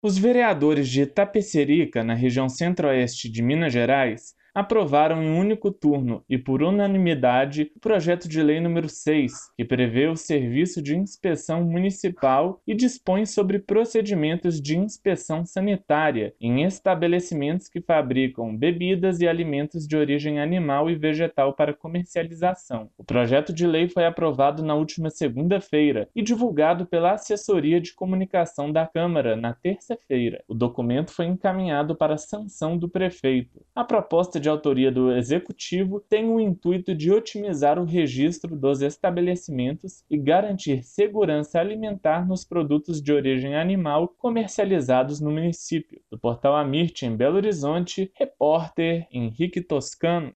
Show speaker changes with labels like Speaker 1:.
Speaker 1: Os vereadores de Itapecerica, na região centro-oeste de Minas Gerais, aprovaram em único turno e por unanimidade o projeto de lei número 6, que prevê o serviço de inspeção municipal e dispõe sobre procedimentos de inspeção sanitária em estabelecimentos que fabricam bebidas e alimentos de origem animal e vegetal para comercialização. O projeto de lei foi aprovado na última segunda-feira e divulgado pela Assessoria de Comunicação da Câmara na terça-feira. O documento foi encaminhado para a sanção do prefeito. A proposta de autoria do Executivo tem o intuito de otimizar o registro dos estabelecimentos e garantir segurança alimentar nos produtos de origem animal comercializados no município. Do portal Amirte, em Belo Horizonte, repórter Henrique Toscano.